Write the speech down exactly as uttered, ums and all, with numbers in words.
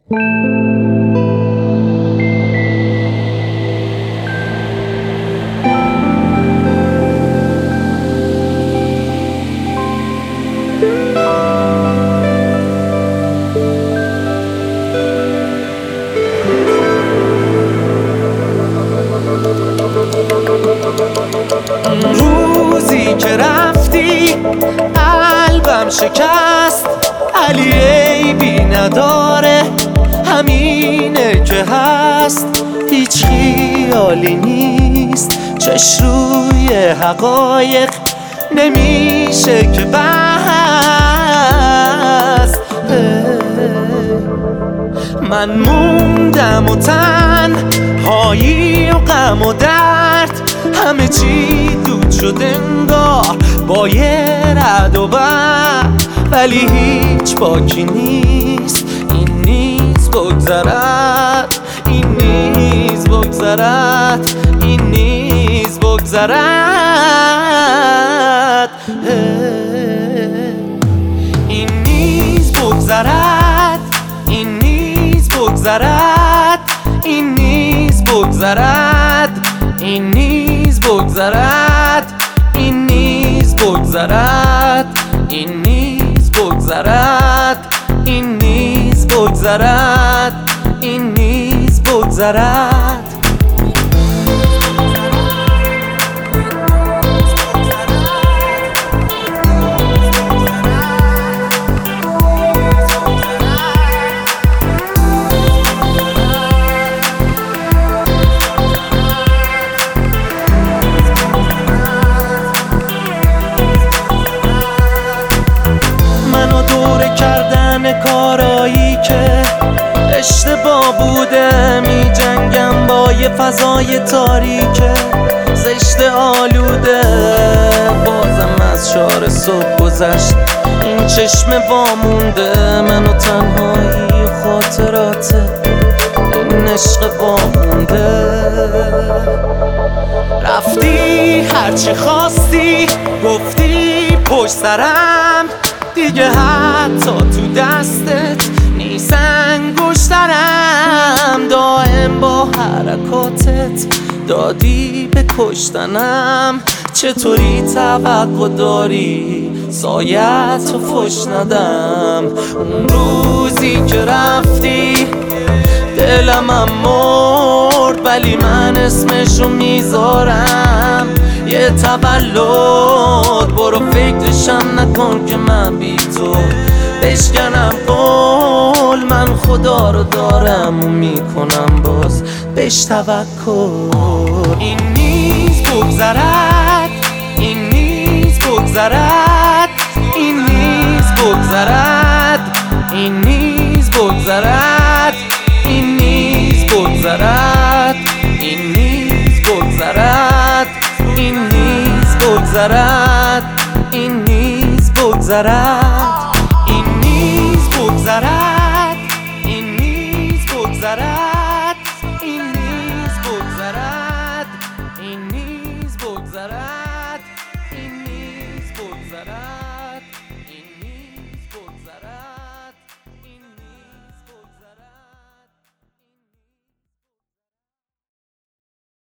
روزی که رفتی قلبم شکست، علی عیبی نداره همینه که هست. هیچ خیالی نیست چش روی حقایق، نمیشه که بس. من موندم و تنهایی و غم و درد، همه چی دود شد انگار با یه رعد و برق. ولی هیچ باکی نیست، این نیز بگذرد، این نیز بگذرد، این نیز بگذرد، این نیز بگذرد، این نیز بگذرد، این نیز بگذرد، این نیز بگذرد، این نیز بگذرد، این نیز بگذرد، این نیز بگذرد، این نیز بگذرد. کارایی که اشتباه بوده، می جنگم با یه فضای تاریکه زشت آلوده. بازم از شار صبح گذشت، این چشم وامونده، من و تنهایی و خاطرات این عشق وامونده. رفتی هرچی خواستی گفتی پشت سرم، دیگه حتی تو دستت نیست انگشترم. دائم با حرکاتت دادی به کشتنم، چطوری توقع داری سایت رو فش ندم. اون روزی که رفتی دلمم مرد، ولی من اسمشو میذارم یه تولد. برو فکرشم نکن که من بی تو بشکنم قول، من خدا رو دارم و میکنم باز بهش توکل. این نیز بگذرد، این نیز بگذرد، این نیز بگذرد، این نیز بگذرد، این نیز بگذرد، این نیز بگذرد، این نیز بگذرد، این نیز بگذرد، این نیز بگذرد، این نیز بگذرد، این نیز بگذرد، این نیز بگذرد.